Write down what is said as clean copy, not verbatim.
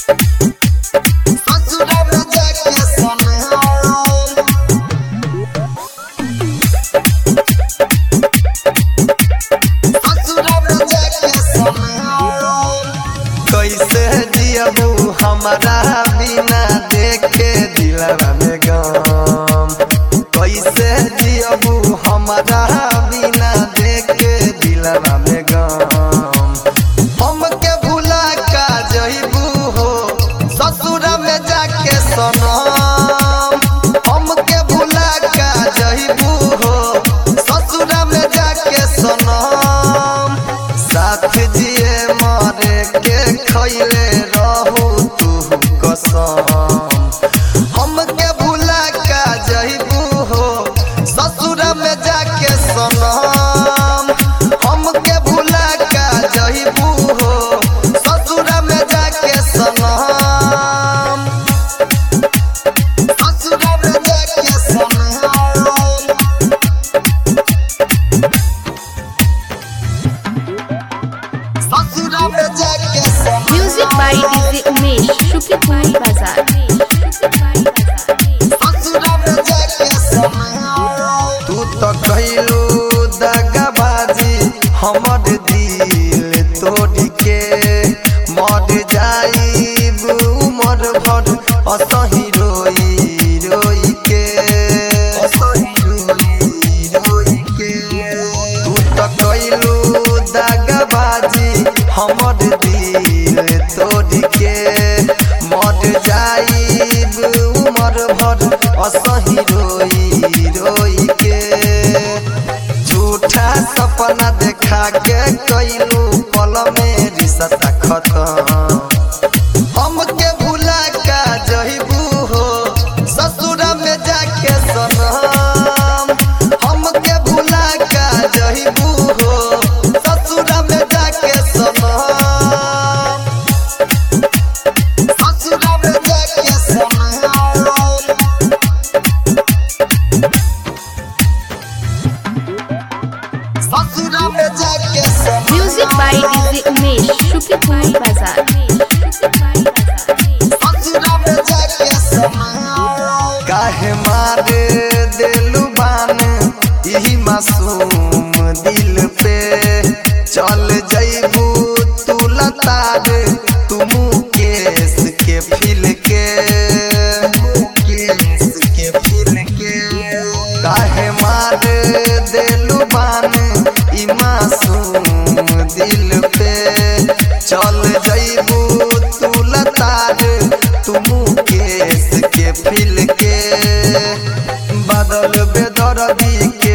ससुरा में जाके कैसे जियबू हमारा बिना देखे दिलवा में गम। कैसे जियबू हमारा बिना देखे दिलवा में गम। हमके भुला का जइबू हो ससुरा में जाके सनम। हमके भुला का जइबू हो ससुरा में जाके सनम। साथ जिए मरे के खैले रहू तू कसम। हमके भुला का जइबू हो ससुरा में जाके सनम। हमके भुला का जइबू हो ससुरा में जाके सनम। ससुरा में जाके सनम। Music by DJ Umesh, Shukipur Bazaar. तू तो कहलू दगाबाजी हमर दिल तोड़ के। मर जाइब उमर भर असही रोई रोई के। तू तो कहलू दगाबाजी हमर दिल तोड़ के। मर जाइब उमर भर असही रोई रोई के। झूठा सपना देखा के कैलू पल में रिश्ता खत्म। हमके भुला का जइबू हो ससुरा में जाके सनम। हमके भुला का जइबू हो ससुरा में जाके सनम। ससुरा में जाके सनम। ससुरा में जाके सनम। Music by DJ Umesh, Shukipur Bazaar. ससुरा में जाके सनम। काहे मारे दिलु बान यही मासूम दिल पे। चल जइबू तू लतार तू मुकेश के फिल के। काहे मारे दिलु बान ई मासूम दिल पे। चल जइबू तू लतार तू मुकेश के फिल के। बादल बेदर्दी